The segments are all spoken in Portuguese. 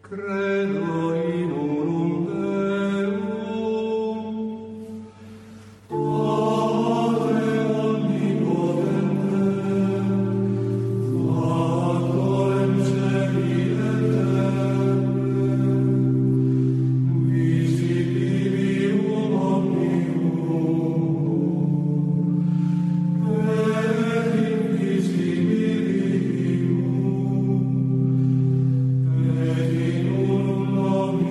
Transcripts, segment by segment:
Credo in unum Deum, Padre omnipotente, Factorem celi et terrae, visibilium omnium, et invisibilium, et in unum nomine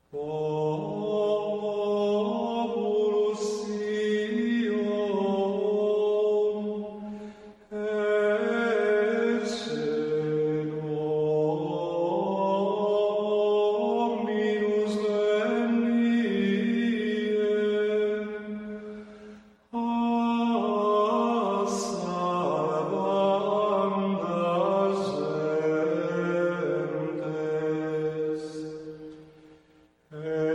Populus Sion, ecce Dominus venie, a salvanda gentes.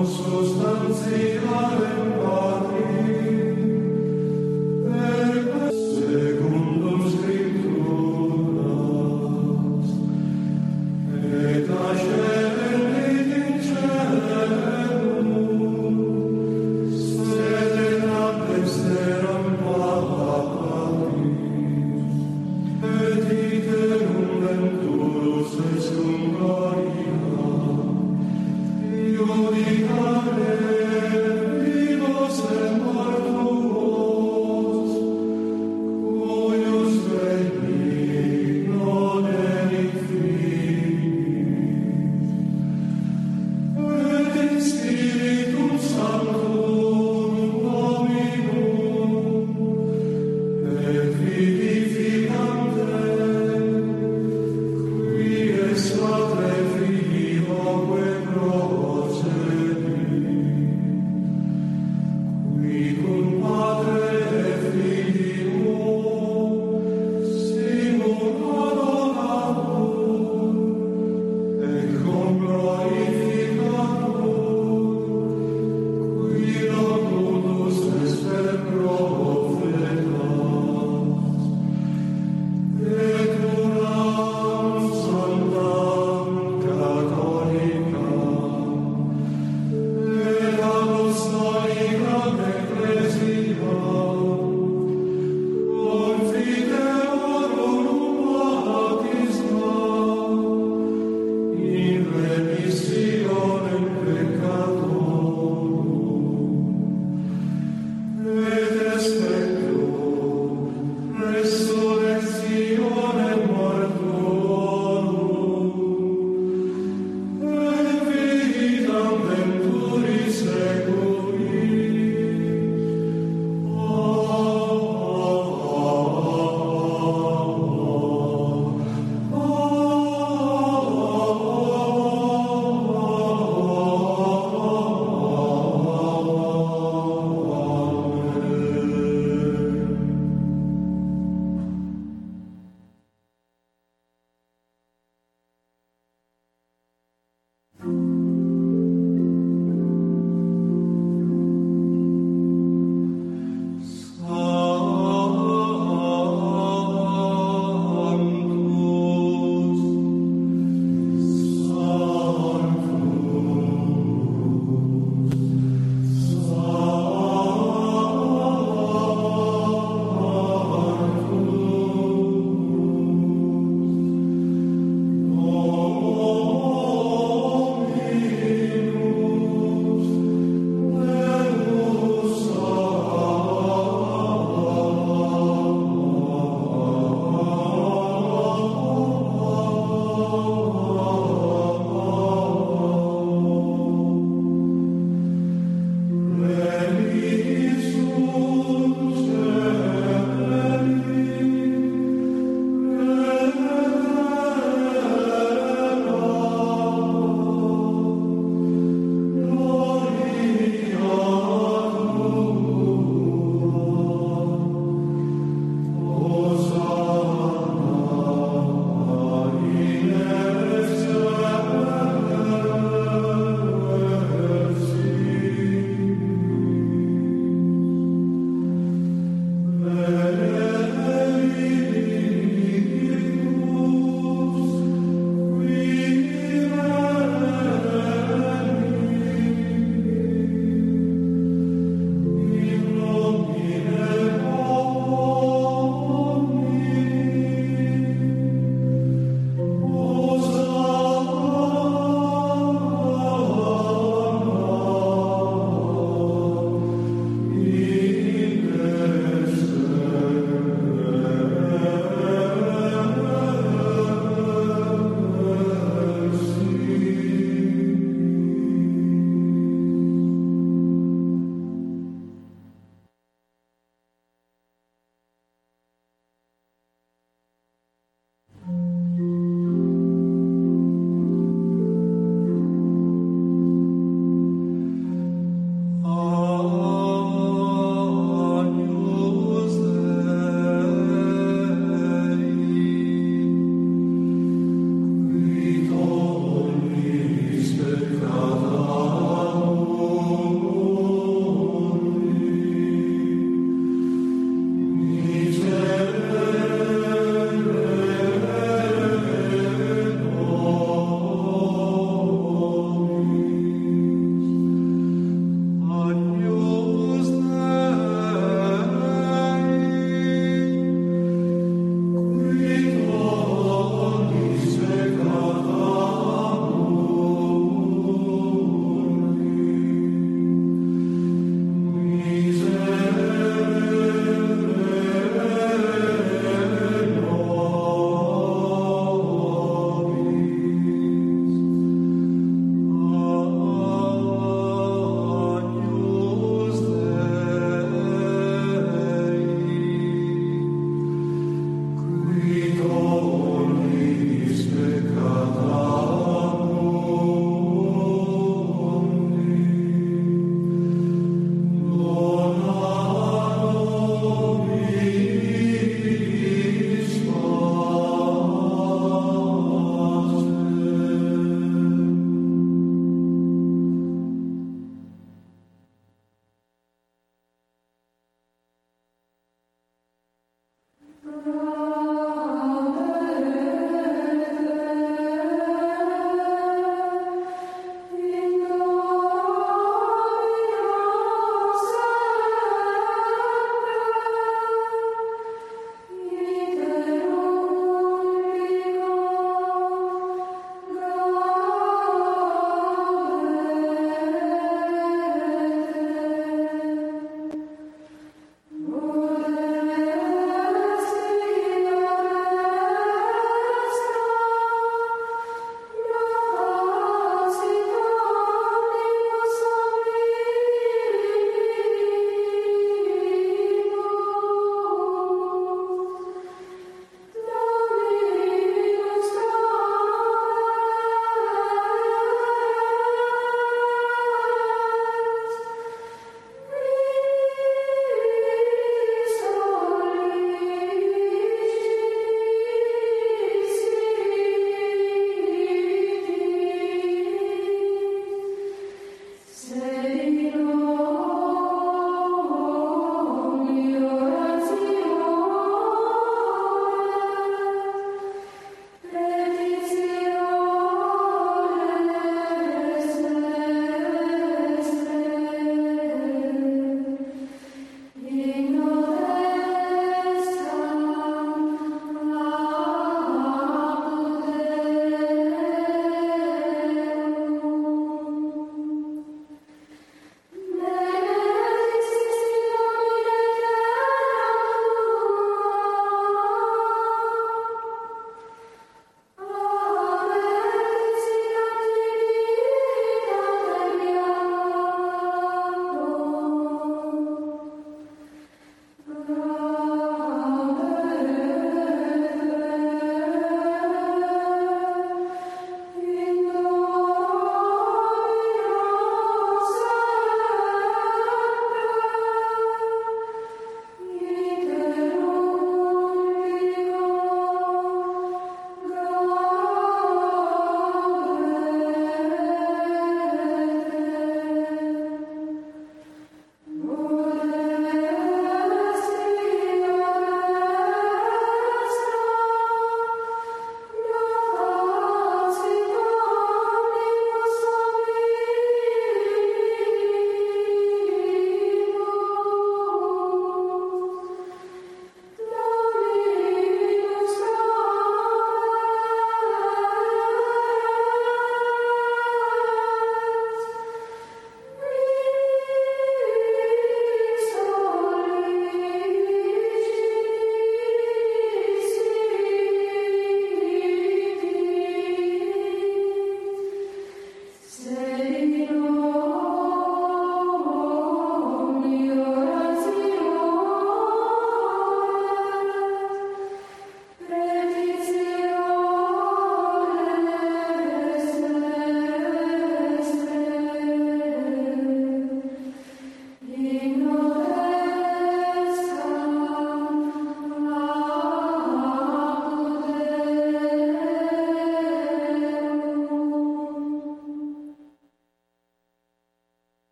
consustantialem Patri, per secundum Scripturas, et ascendit in caelum, sed in exteram Patris, et iterum venturus ex cum gloria, iudicare vivos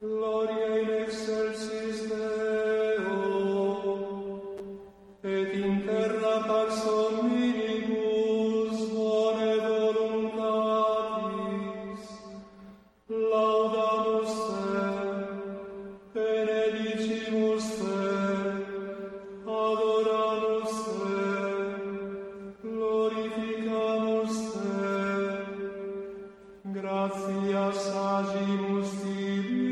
Gloria in excelsis Deo, et in terra pax omnibus bone voluntatis. Laudamus te, benedicimus te, adoramus te, glorificamus te, gratias agimus tibi.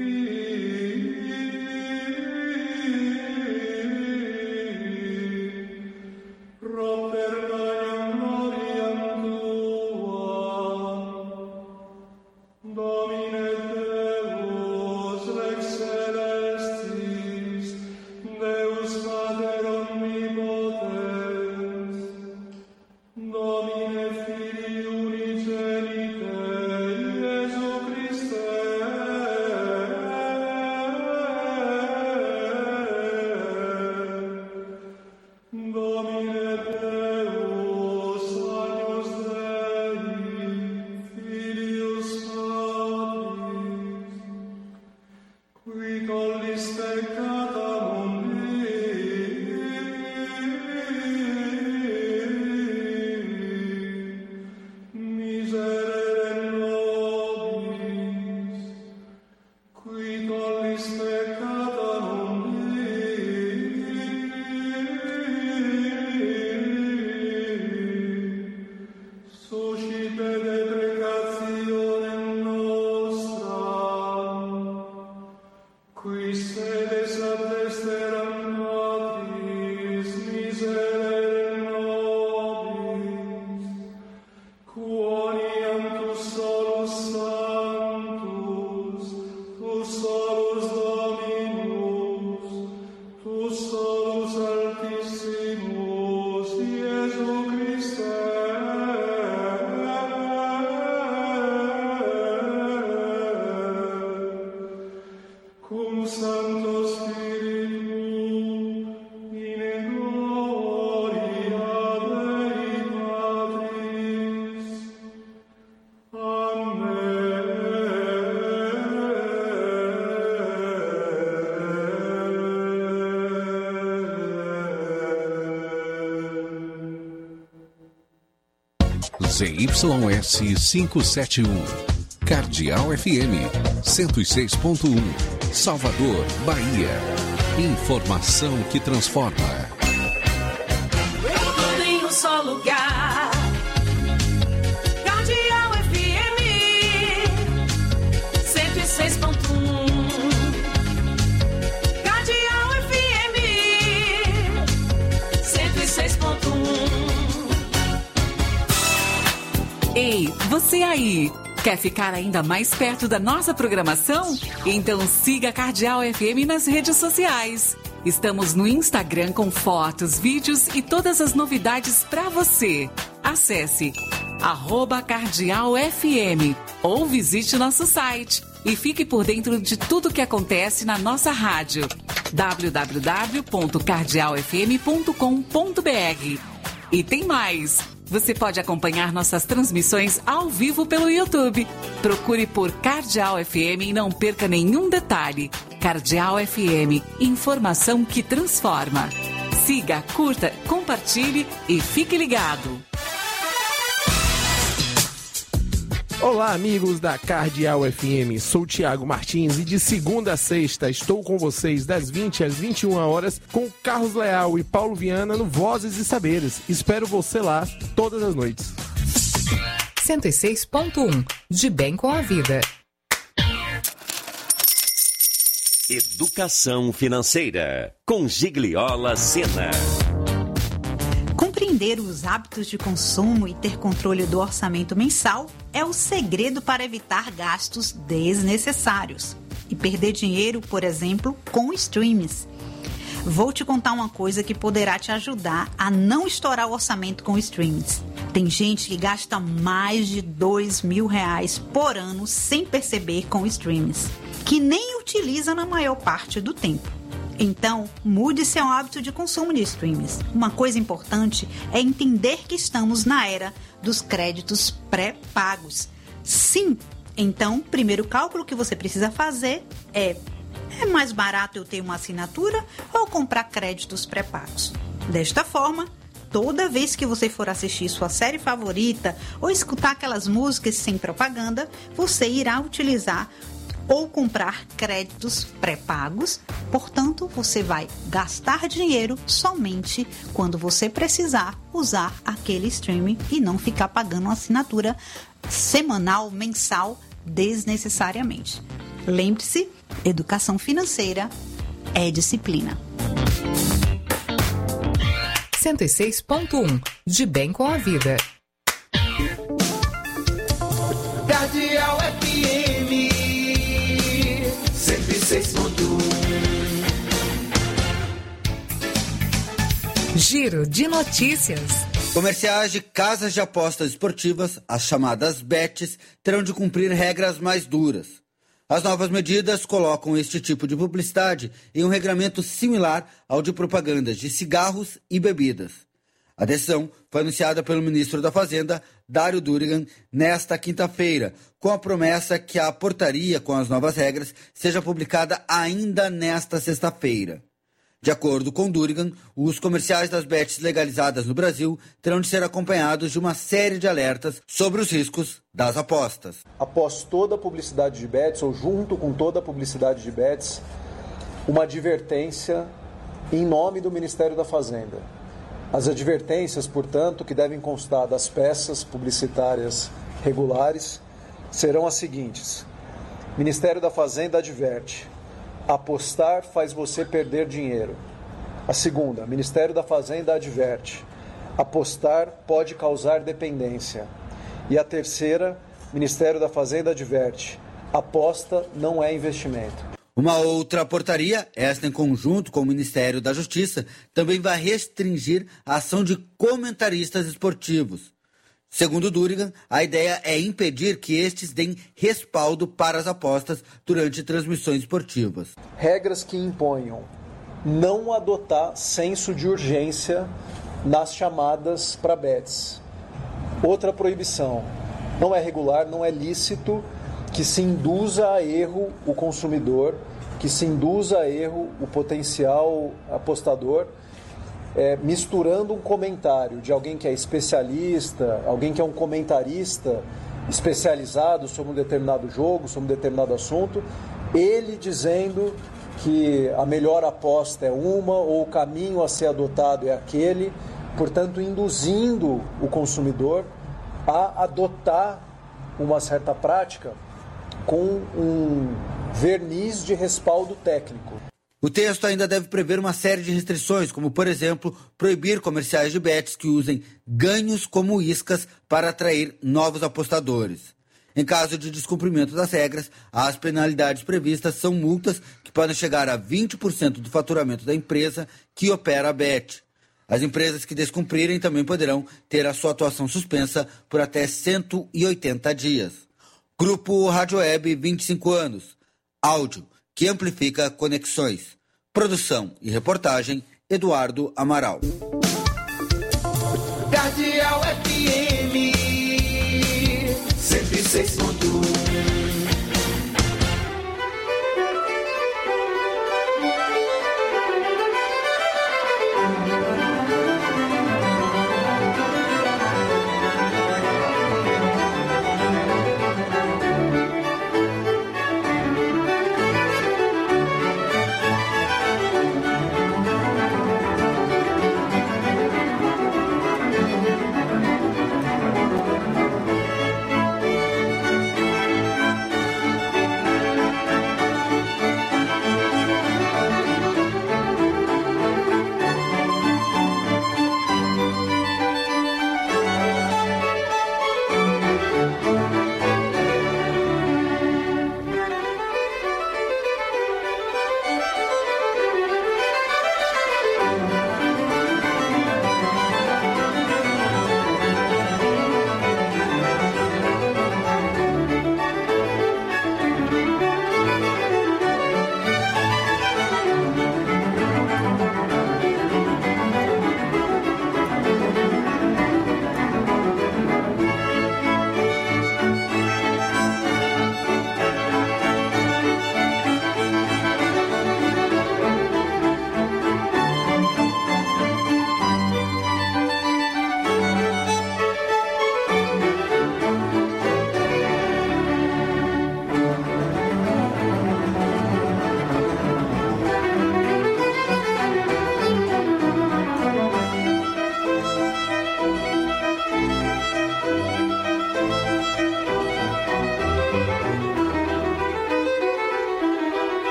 ZYS 571, Cardeal FM 106.1, Salvador, Bahia. Informação que transforma. Tudo em um só lugar. Cardeal FM 106.1. Cardeal FM 106.1. Ei, você aí, quer ficar ainda mais perto da nossa programação? Então siga a Cardeal FM nas redes sociais. Estamos no Instagram com fotos, vídeos e todas as novidades para você. Acesse @CardealFM ou visite nosso site e fique por dentro de tudo que acontece na nossa rádio. www.cardealfm.com.br. E tem mais! Você pode acompanhar nossas transmissões ao vivo pelo YouTube. Procure por Cardeal FM e não perca nenhum detalhe. Cardeal FM, informação que transforma. Siga, curta, compartilhe e fique ligado. Olá, amigos da Cardeal FM, sou Tiago Martins e de segunda a sexta estou com vocês das 20 às 21 horas com Carlos Leal e Paulo Viana no Vozes e Saberes. Espero você lá todas as noites. 106.1, de bem com a vida. Educação financeira, com Gigliola Sena. Compreender os hábitos de consumo e ter controle do orçamento mensal é o segredo para evitar gastos desnecessários e perder dinheiro, por exemplo, com streams. Vou te contar uma coisa que poderá te ajudar a não estourar o orçamento com streams. Tem gente que gasta mais de R$2.000 por ano sem perceber com streams, que nem utiliza na maior parte do tempo. Então, mude seu hábito de consumo de streams. Uma coisa importante é entender que estamos na era dos créditos pré-pagos. Sim, Então, o primeiro cálculo que você precisa fazer é mais barato eu ter uma assinatura ou comprar créditos pré-pagos? Desta forma, toda vez que você for assistir sua série favorita ou escutar aquelas músicas sem propaganda, você irá utilizar ou comprar créditos pré-pagos. Portanto, você vai gastar dinheiro somente quando você precisar usar aquele streaming e não ficar pagando uma assinatura semanal, mensal, desnecessariamente. Lembre-se, educação financeira é disciplina. 106.1 De bem com a vida. Cardeal FM 106.1. Giro de notícias. Comerciais de casas de apostas esportivas, as chamadas bets, terão de cumprir regras mais duras. As novas medidas colocam este tipo de publicidade em um regramento similar ao de propagandas de cigarros e bebidas. A decisão foi anunciada pelo ministro da Fazenda, Dário Durigan, nesta quinta-feira, com a promessa que a portaria com as novas regras seja publicada ainda nesta sexta-feira. De acordo com Durigan, os comerciais das bets legalizadas no Brasil terão de ser acompanhados de uma série de alertas sobre os riscos das apostas. Após toda a publicidade de bets, ou junto com toda a publicidade de bets, uma advertência em nome do Ministério da Fazenda. As advertências, portanto, que devem constar das peças publicitárias regulares, serão as seguintes. Ministério da Fazenda adverte: apostar faz você perder dinheiro. A segunda, Ministério da Fazenda adverte: apostar pode causar dependência. E a terceira, Ministério da Fazenda adverte: aposta não é investimento. Uma outra portaria, esta em conjunto com o Ministério da Justiça, também vai restringir a ação de comentaristas esportivos. Segundo Durigan, a ideia é impedir que estes deem respaldo para as apostas durante transmissões esportivas. Regras que imponham não adotar senso de urgência nas chamadas para bets. Outra proibição: não é regular, não é lícito que se induza a erro o consumidor, que se induza a erro o potencial apostador, misturando um comentário de alguém que é especialista, alguém que é um comentarista especializado sobre um determinado jogo, sobre um determinado assunto, ele dizendo que a melhor aposta é uma ou o caminho a ser adotado é aquele, portanto induzindo o consumidor a adotar uma certa prática com um verniz de respaldo técnico. O texto ainda deve prever uma série de restrições, como, por exemplo, proibir comerciais de bets que usem ganhos como iscas para atrair novos apostadores. Em caso de descumprimento das regras, as penalidades previstas são multas que podem chegar a 20% do faturamento da empresa que opera a bet. As empresas que descumprirem também poderão ter a sua atuação suspensa por até 180 dias. Grupo Rádio Web, 25 anos. Áudio que amplifica conexões. Produção e reportagem, Eduardo Amaral. Cardeal FM 106.1.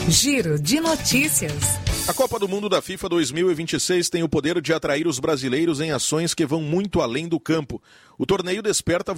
Giro de notícias. A Copa do Mundo da FIFA 2026 tem o poder de atrair os brasileiros em ações que vão muito além do campo. O torneio desperta